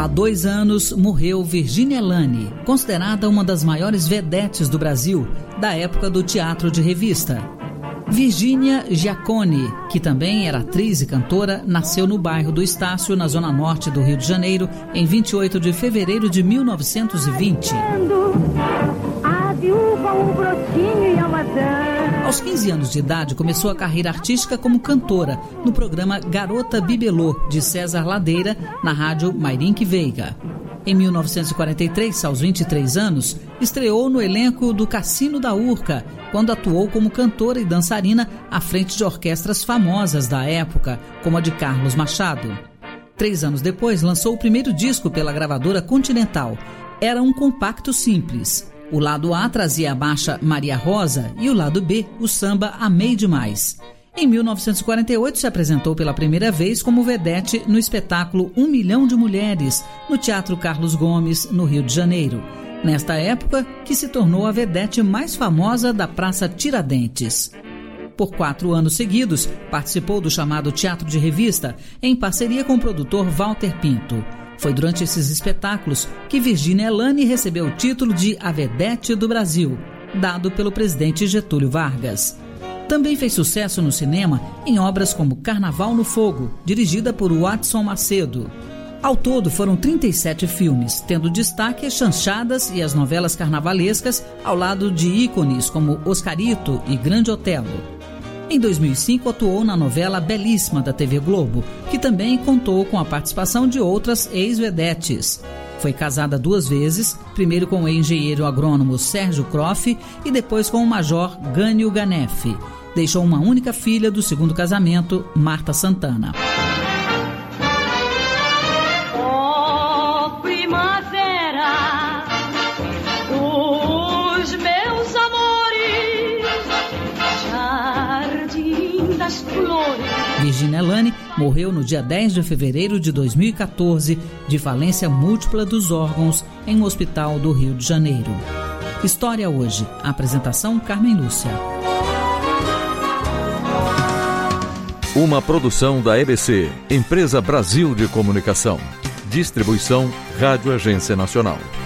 Há 2 anos morreu Virginia Elane, considerada uma das maiores vedetes do Brasil, da época do teatro de revista. Virginia Giacone, que também era atriz e cantora, nasceu no bairro do Estácio, na zona norte do Rio de Janeiro, em 28 de fevereiro de 1920. Aos 15 anos de idade, começou a carreira artística como cantora no programa Garota Bibelô, de César Ladeira, na rádio Mairinque Veiga. Em 1943, aos 23 anos, estreou no elenco do Cassino da Urca, quando atuou como cantora e dançarina à frente de orquestras famosas da época, como a de Carlos Machado. 3 anos depois, lançou o primeiro disco pela gravadora Continental. Era um compacto simples. O lado A trazia a marcha Maria Rosa e o lado B, o samba Amei Demais. Em 1948, se apresentou pela primeira vez como vedete no espetáculo 1 Milhão de Mulheres, no Teatro Carlos Gomes, no Rio de Janeiro. Nesta época, que se tornou a vedete mais famosa da Praça Tiradentes. Por 4 anos seguidos, participou do chamado Teatro de Revista, em parceria com o produtor Walter Pinto. Foi durante esses espetáculos que Virginia Elane recebeu o título de A Vedete do Brasil, dado pelo presidente Getúlio Vargas. Também fez sucesso no cinema em obras como Carnaval no Fogo, dirigida por Watson Macedo. Ao todo, foram 37 filmes, tendo destaque as chanchadas e as novelas carnavalescas, ao lado de ícones como Oscarito e Grande Otelo. Em 2005, atuou na novela Belíssima da TV Globo, que também contou com a participação de outras ex-vedetes. Foi casada 2 vezes, primeiro com o engenheiro agrônomo Sérgio Croff e depois com o major Gânio Ganef. Deixou uma única filha do segundo casamento, Marta Santana. Virginia Elane morreu no dia 10 de fevereiro de 2014, de falência múltipla dos órgãos, em um hospital do Rio de Janeiro. História Hoje. Apresentação Carmen Lúcia. Uma produção da EBC, Empresa Brasil de Comunicação. Distribuição Rádio Agência Nacional.